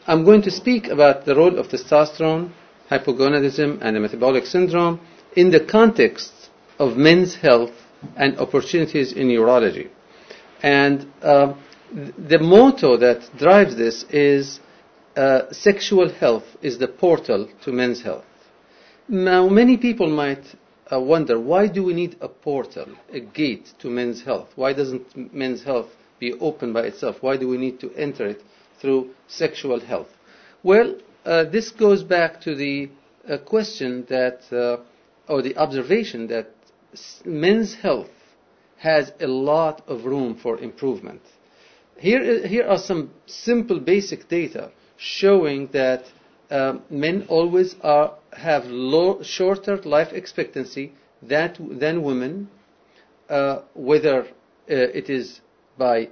I'm going to speak about the role of testosterone, hypogonadism, and the metabolic syndrome in the context of men's health and opportunities in urology. And the motto that drives this is sexual health is the portal to men's health. Now, many people might wonder, why do we need a portal, a gate to men's health? Why doesn't men's health be open by itself? Why do we need to enter it through sexual health? Well, this goes back to the question that, or the observation that men's health has a lot of room for improvement. Here are some simple basic data showing that men always have shorter life expectancy than women, whether it is by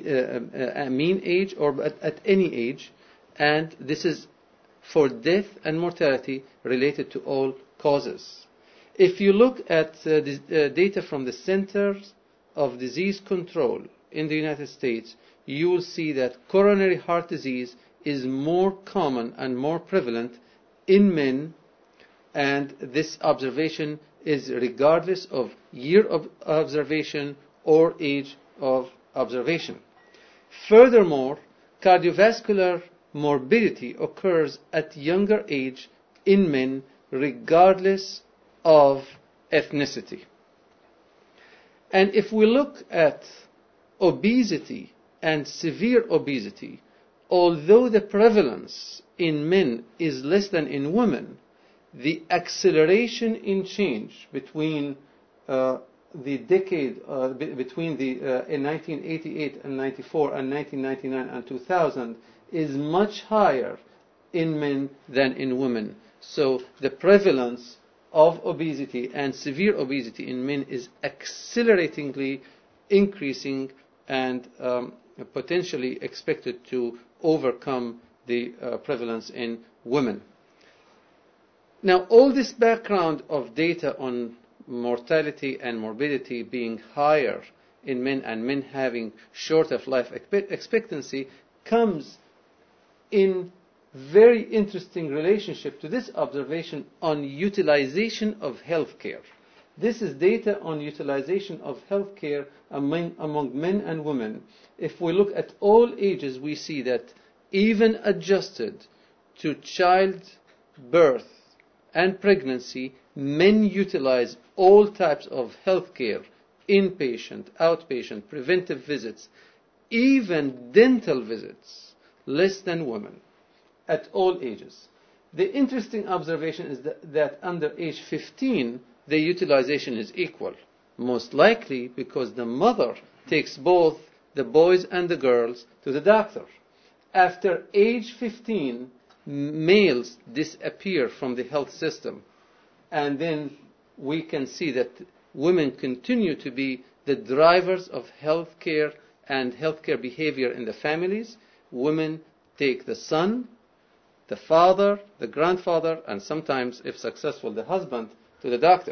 mean age or at any age, and this is for death and mortality related to all causes. If you look at data from the Centers of Disease Control in the United States, you will see that coronary heart disease is more common and more prevalent in men, and this observation is regardless of year of observation or age of observation. Furthermore, cardiovascular morbidity occurs at younger age in men regardless of ethnicity. And if we look at obesity and severe obesity, although the prevalence in men is less than in women, the acceleration in change between the decade between in 1988 and 94 and 1999 and 2000 is much higher in men than in women. So the prevalence of obesity and severe obesity in men is acceleratingly increasing and potentially expected to overcome the prevalence in women. Now, all this background of data on mortality and morbidity being higher in men and men having shorter life expectancy comes in very interesting relationship to this observation on utilization of healthcare. This is data on utilization of healthcare among men and women. If we look at all ages, we see that even adjusted to childbirth and pregnancy, men utilize all types of healthcare, inpatient, outpatient, preventive visits, even dental visits, less than women at all ages. The interesting observation is that under age 15, the utilization is equal, most likely because the mother takes both the boys and the girls to the doctor. After age 15, males disappear from the health system, and then we can see that women continue to be the drivers of healthcare and healthcare behavior in the families. Women take the son, the father, the grandfather, and sometimes, if successful, the husband to the doctor.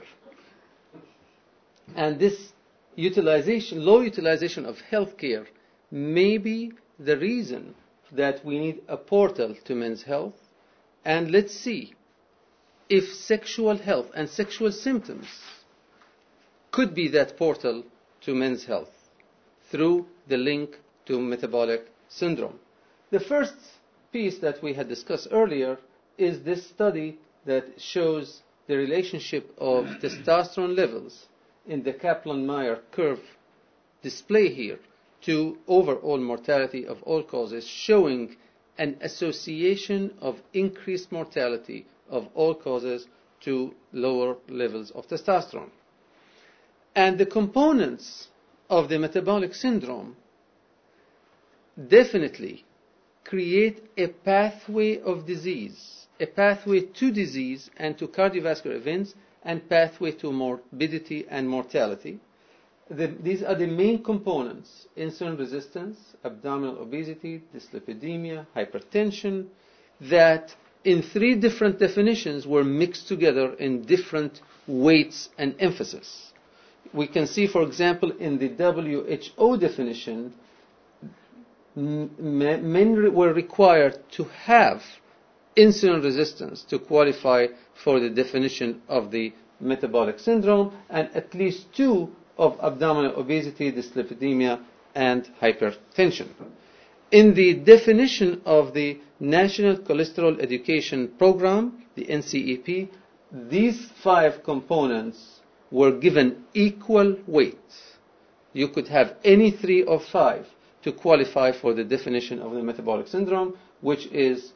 And this low utilization of healthcare may be the reason that we need a portal to men's health. And let's see if sexual health and sexual symptoms could be that portal to men's health through the link to metabolic syndrome. The first piece that we had discussed earlier is this study that shows the relationship of testosterone levels in the Kaplan-Meier curve display here to overall mortality of all causes, showing an association of increased mortality of all causes to lower levels of testosterone. And the components of the metabolic syndrome definitely create a pathway of disease, a pathway to disease and to cardiovascular events, and pathway to morbidity and mortality. These are the main components: insulin resistance, abdominal obesity, dyslipidemia, hypertension, that in 3 different definitions were mixed together in different weights and emphasis. We can see, for example, in the WHO definition, men were required to have insulin resistance to qualify for the definition of the metabolic syndrome, and at least 2 of abdominal obesity, dyslipidemia, and hypertension. In the definition of the National Cholesterol Education Program, the NCEP, these 5 components were given equal weight. You could have any 3 or 5 to qualify for the definition of the metabolic syndrome, which is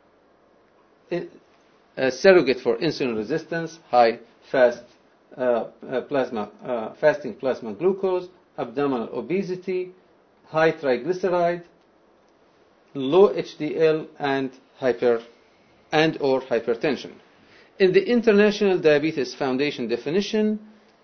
a surrogate for insulin resistance, high fasting plasma glucose, abdominal obesity, high triglyceride, low HDL, and or hypertension. In the International Diabetes Foundation definition,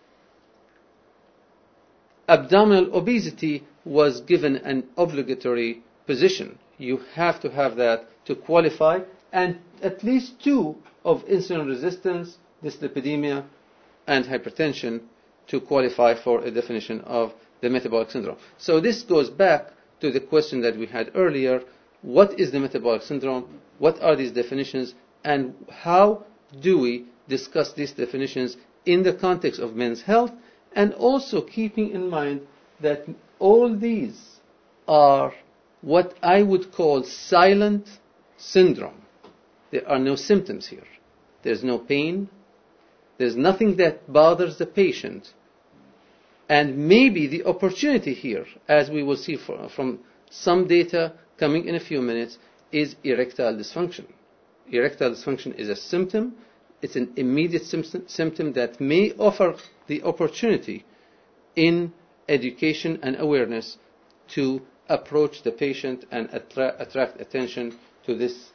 abdominal obesity was given an obligatory position. You have to have that to qualify, and at least 2 of insulin resistance, dyslipidemia, and hypertension to qualify for a definition of the metabolic syndrome. So this goes back to the question that we had earlier: what is the metabolic syndrome? What are these definitions? And how do we discuss these definitions in the context of men's health? And also keeping in mind that all these are what I would call silent syndrome. There are no symptoms here. There's no pain. There's nothing that bothers the patient. And maybe the opportunity here, as we will see from some data coming in a few minutes, is erectile dysfunction. Erectile dysfunction is a symptom. It's an immediate symptom that may offer the opportunity in education and awareness to approach the patient and attract attention to this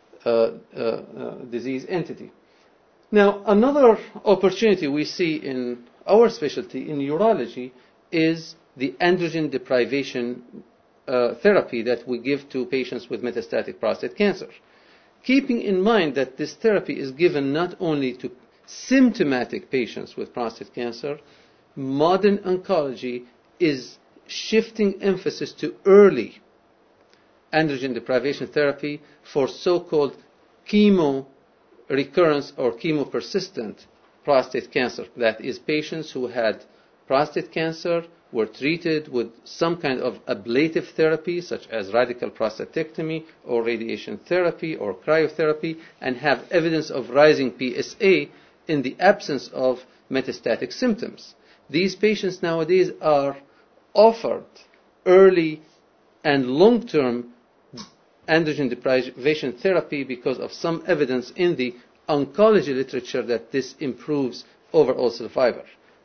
disease entity. Now, another opportunity we see in our specialty in urology is the androgen deprivation therapy that we give to patients with metastatic prostate cancer. Keeping in mind that this therapy is given not only to symptomatic patients with prostate cancer, modern oncology is shifting emphasis to early androgen deprivation therapy for so-called chemo recurrence or chemopersistent prostate cancer. That is, patients who had prostate cancer were treated with some kind of ablative therapy, such as radical prostatectomy or radiation therapy or cryotherapy, and have evidence of rising PSA in the absence of metastatic symptoms. These patients nowadays are offered early and long-term androgen deprivation therapy because of some evidence in the oncology literature that this improves overall survival.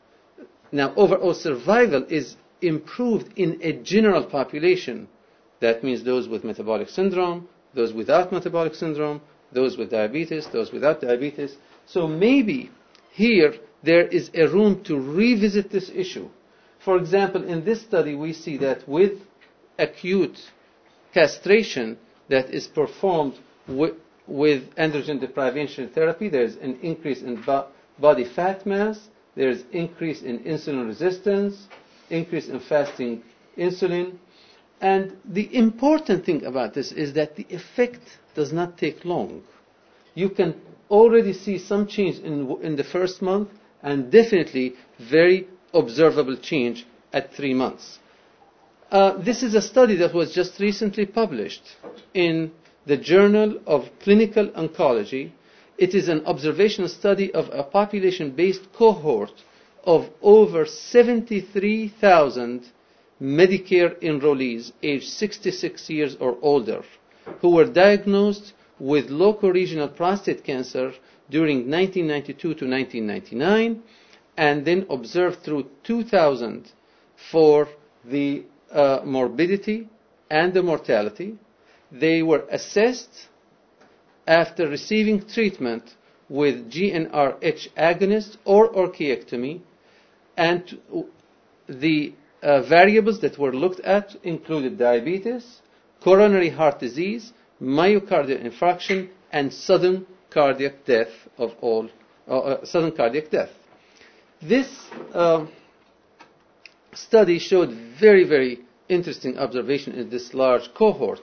Now, overall survival is improved in a general population. That means those with metabolic syndrome, those without metabolic syndrome, those with diabetes, those without diabetes. So maybe here there is a room to revisit this issue. For example, in this study we see that with acute castration that is performed with androgen deprivation therapy, there is an increase in body fat mass, there is increase in insulin resistance, increase in fasting insulin. And the important thing about this is that the effect does not take long. You can already see some change in the first month, and definitely very observable change at 3 months. This is a study that was just recently published in the Journal of Clinical Oncology. It is an observational study of a population-based cohort of over 73,000 Medicare enrollees aged 66 years or older who were diagnosed with locoregional prostate cancer during 1992 to 1999, and then observed through 2000 for the morbidity and the mortality. They were assessed after receiving treatment with GnRH agonist or orchiectomy, and the variables that were looked at included diabetes, coronary heart disease, myocardial infarction, and sudden cardiac death sudden cardiac death. This study showed very, very interesting observation in this large cohort.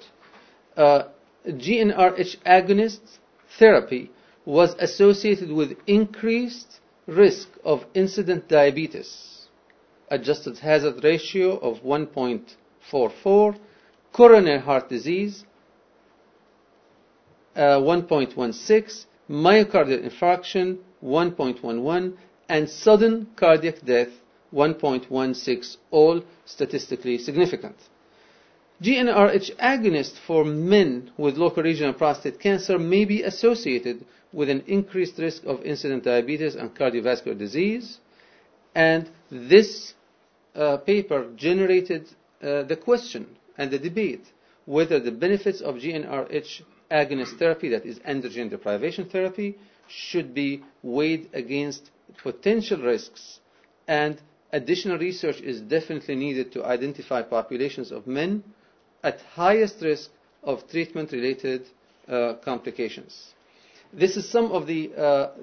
GnRH agonist therapy was associated with increased risk of incident diabetes, adjusted hazard ratio of 1.44, coronary heart disease 1.16, myocardial infarction 1.11, and sudden cardiac death 1.16, all statistically significant. GnRH agonist for men with local regional prostate cancer may be associated with an increased risk of incident diabetes and cardiovascular disease. And this paper generated the question and the debate whether the benefits of GnRH agonist therapy, that is androgen deprivation therapy, should be weighed against potential risks, and additional research is definitely needed to identify populations of men at highest risk of treatment-related complications. This is some of the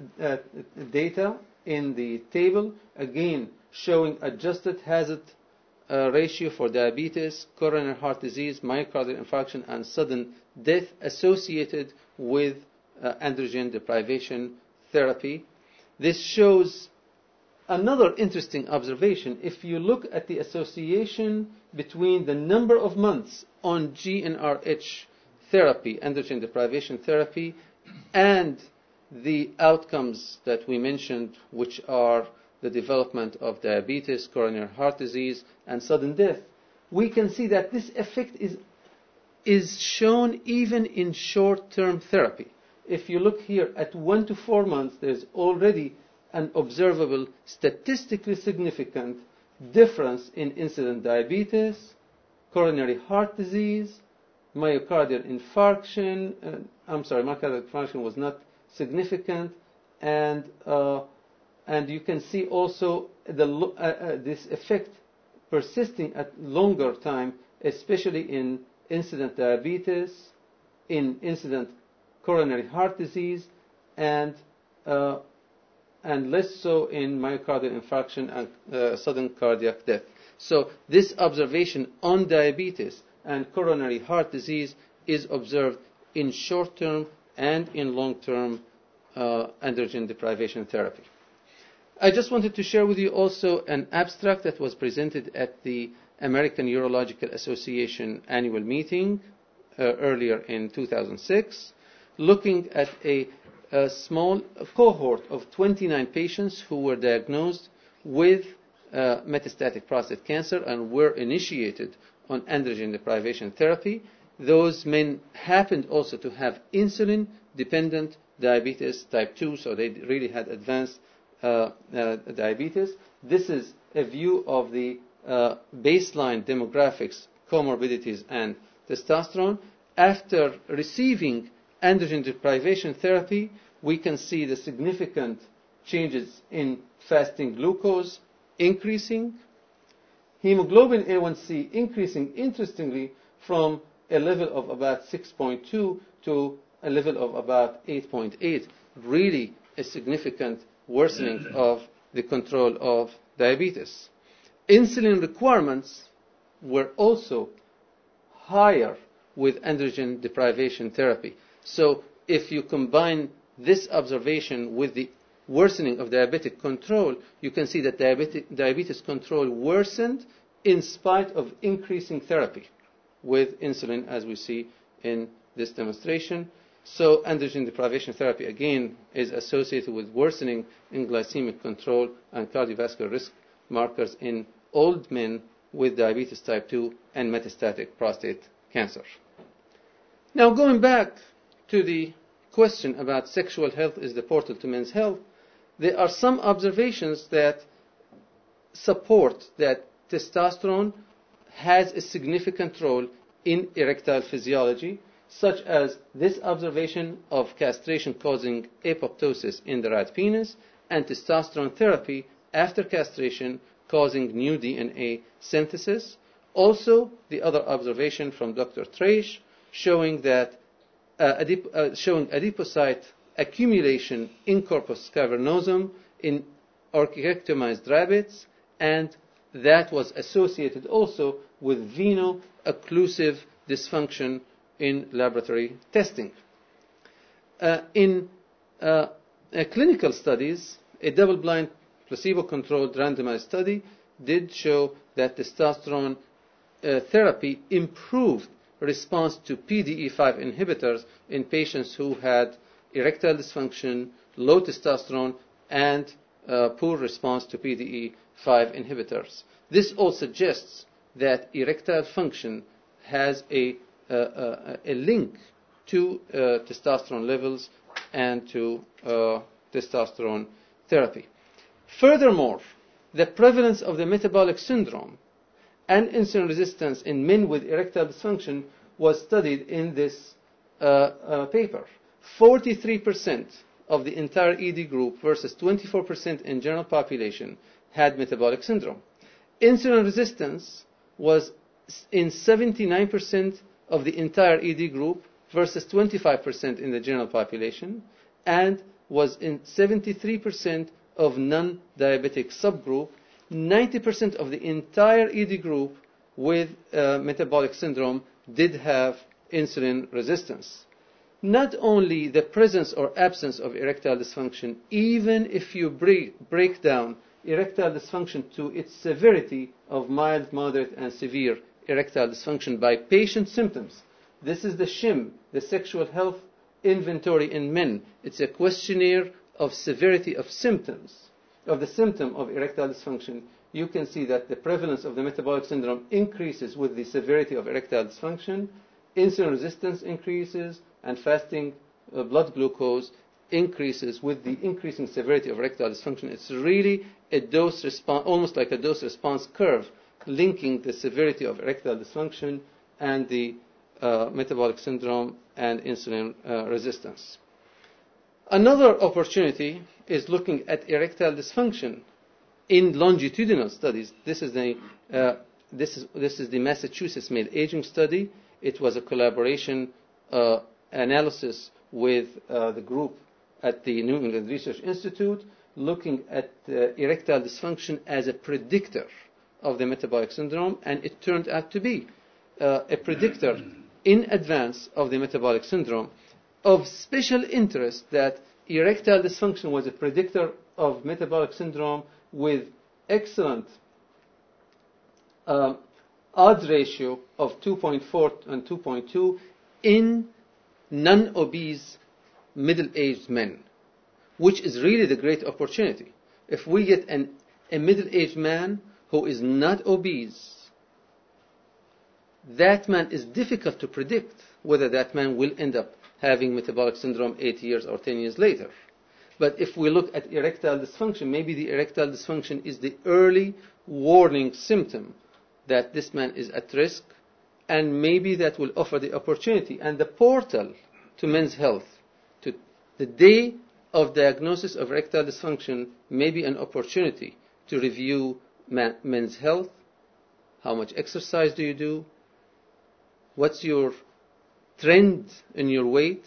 data in the table, again showing adjusted hazard ratio for diabetes, coronary heart disease, myocardial infarction, and sudden death associated with androgen deprivation therapy. This shows another interesting observation. If you look at the association between the number of months on GnRH therapy, androgen deprivation therapy, and the outcomes that we mentioned, which are the development of diabetes, coronary heart disease, and sudden death, we can see that this effect is shown even in short-term therapy. If you look here at 1 to 4 months, there's already an observable, statistically significant difference in incident diabetes, coronary heart disease, myocardial infarction. Myocardial infarction was not significant, and you can see also this effect persisting at longer time, especially in incident diabetes, in incident coronary heart disease, and less so in myocardial infarction and sudden cardiac death. So this observation on diabetes and coronary heart disease is observed in short-term and in long-term androgen deprivation therapy. I just wanted to share with you also an abstract that was presented at the American Urological Association annual meeting earlier in 2006, looking at a small cohort of 29 patients who were diagnosed with metastatic prostate cancer and were initiated on androgen deprivation therapy. Those men happened also to have insulin-dependent diabetes type 2, so they really had advanced diabetes. This is a view of the baseline demographics, comorbidities, and testosterone. After receiving androgen deprivation therapy, we can see the significant changes in fasting glucose increasing, hemoglobin A1C increasing, interestingly, from a level of about 6.2 to a level of about 8.8, really a significant worsening of the control of diabetes. Insulin requirements were also higher with androgen deprivation therapy. So if you combine this observation with the worsening of diabetic control, you can see that diabetes control worsened in spite of increasing therapy with insulin, as we see in this demonstration. So androgen deprivation therapy, again, is associated with worsening in glycemic control and cardiovascular risk markers in old men with diabetes type 2 and metastatic prostate cancer. Now, going back to the question about sexual health is the portal to men's health, there are some observations that support that testosterone has a significant role in erectile physiology, such as this observation of castration causing apoptosis in the rat penis and testosterone therapy after castration causing new DNA synthesis. Also, the other observation from Dr. Traish showing that showing adipocyte accumulation in corpus cavernosum in orchiectomized rabbits, and that was associated also with veno-occlusive dysfunction in laboratory testing. In clinical studies, a double-blind, placebo-controlled randomized study did show that testosterone therapy improved response to PDE5 inhibitors in patients who had erectile dysfunction, low testosterone, and poor response to PDE5 inhibitors. This all suggests that erectile function has a link to testosterone levels and to testosterone therapy. Furthermore, the prevalence of the metabolic syndrome and insulin resistance in men with erectile dysfunction was studied in this paper. 43% of the entire ED group versus 24% in general population had metabolic syndrome. Insulin resistance was in 79% of the entire ED group versus 25% in the general population, and was in 73% of non-diabetic subgroup. 90% of the entire ED group with metabolic syndrome did have insulin resistance. Not only the presence or absence of erectile dysfunction, even if you break down erectile dysfunction to its severity of mild, moderate, and severe erectile dysfunction by patient symptoms. This is the SHIM, the Sexual Health Inventory in Men. It's a questionnaire of severity of symptoms, of the symptom of erectile dysfunction. You can see that the prevalence of the metabolic syndrome increases with the severity of erectile dysfunction, insulin resistance increases, and fasting blood glucose increases with the increasing severity of erectile dysfunction. It's really a dose response, almost like a dose response curve, linking the severity of erectile dysfunction and the metabolic syndrome and insulin resistance. Another opportunity is looking at erectile dysfunction in longitudinal studies. This is the Massachusetts Male Aging Study. It was a collaboration analysis with the group at the New England Research Institute, looking at erectile dysfunction as a predictor of the metabolic syndrome, and it turned out to be a predictor in advance of the metabolic syndrome. Of special interest that erectile dysfunction was a predictor of metabolic syndrome with excellent odds ratio of 2.4 and 2.2 in non-obese middle-aged men, which is really the great opportunity. If we get a middle-aged man who is not obese, that man is difficult to predict whether that man will end up having metabolic syndrome 8 years or 10 years later. But if we look at erectile dysfunction, maybe the erectile dysfunction is the early warning symptom that this man is at risk, and maybe that will offer the opportunity and the portal to men's health. To the day of diagnosis of erectile dysfunction may be an opportunity to review men's health. How much exercise do you do? What's your trend in your weight?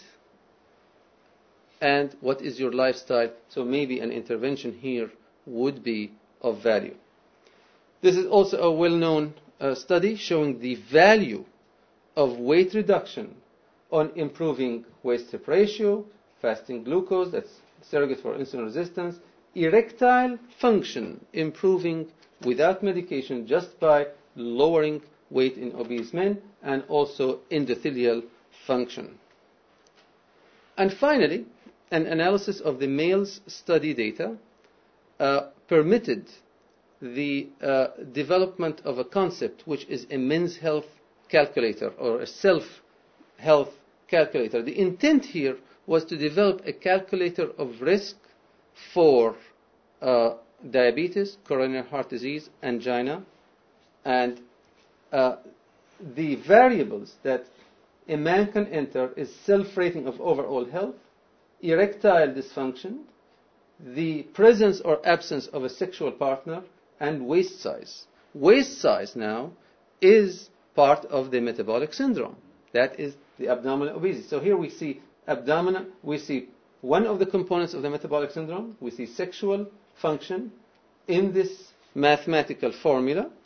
And what is your lifestyle? So maybe an intervention here would be of value. This is also a well-known study showing the value of weight reduction on improving waist-hip ratio, fasting glucose, that's surrogate for insulin resistance, erectile function improving without medication just by lowering weight in obese men, and also endothelial function. And finally, an analysis of the males' study data permitted the development of a concept which is a men's health calculator or a self-health calculator. The intent here was to develop a calculator of risk for diabetes, coronary heart disease, angina, and the variables that a man can enter is self-rating of overall health, erectile dysfunction, the presence or absence of a sexual partner, and waist size. Waist size now is part of the metabolic syndrome. That is the abdominal obesity. So here we see abdominal, we see one of the components of the metabolic syndrome, we see sexual function in this mathematical formula,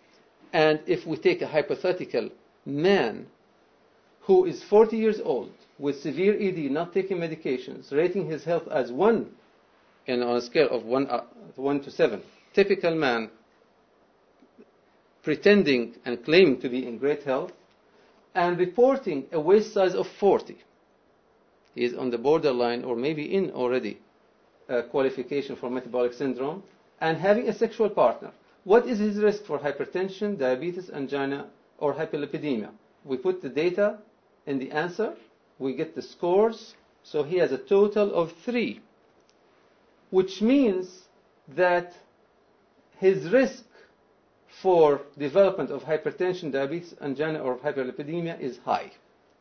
And if we take a hypothetical man who is 40 years old with severe ED, not taking medications, rating his health as 1, and on a scale of 1 to 7, typical man pretending and claiming to be in great health, and reporting a waist size of 40. He is on the borderline or maybe in already qualification for metabolic syndrome, and having a sexual partner. What is his risk for hypertension, diabetes, angina, or hyperlipidemia? We put the data in the answer, we get the scores, so he has a total of 3, which means that his risk for development of hypertension, diabetes, angina, or hyperlipidemia is high.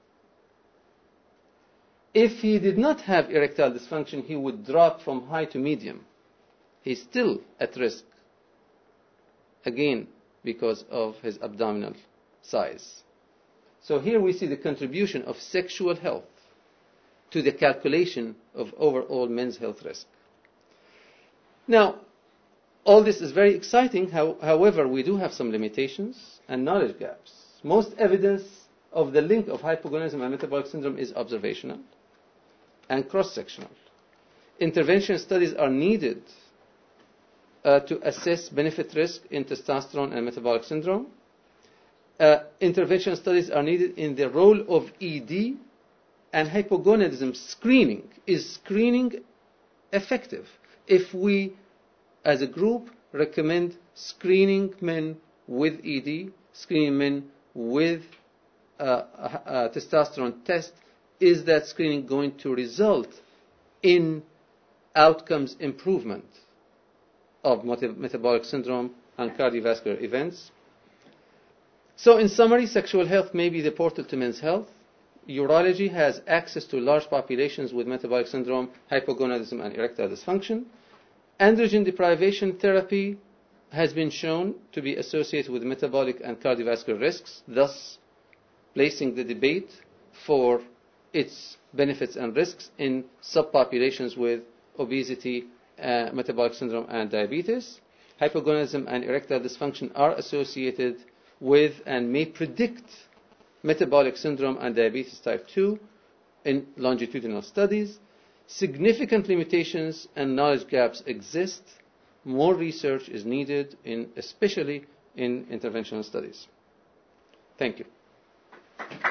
If he did not have erectile dysfunction, he would drop from high to medium. He's still at risk, again, because of his abdominal size. So here we see the contribution of sexual health to the calculation of overall men's health risk. Now, all this is very exciting. However, we do have some limitations and knowledge gaps. Most evidence of the link of hypogonadism and metabolic syndrome is observational and cross-sectional. Intervention studies are needed to assess benefit risk in testosterone and metabolic syndrome. Intervention studies are needed in the role of ED and hypogonadism screening. Is screening effective? If we, as a group, recommend screening men with ED, screening men with a testosterone test, is that screening going to result in outcomes improvement of metabolic syndrome and cardiovascular events? So in summary, sexual health may be the portal to men's health. Urology has access to large populations with metabolic syndrome, hypogonadism, and erectile dysfunction. Androgen deprivation therapy has been shown to be associated with metabolic and cardiovascular risks, thus placing the debate for its benefits and risks in subpopulations with obesity, metabolic syndrome, and diabetes. Hypogonadism and erectile dysfunction are associated with and may predict metabolic syndrome and diabetes type 2 in longitudinal studies. Significant limitations and knowledge gaps exist. More research is needed, especially in interventional studies. Thank you.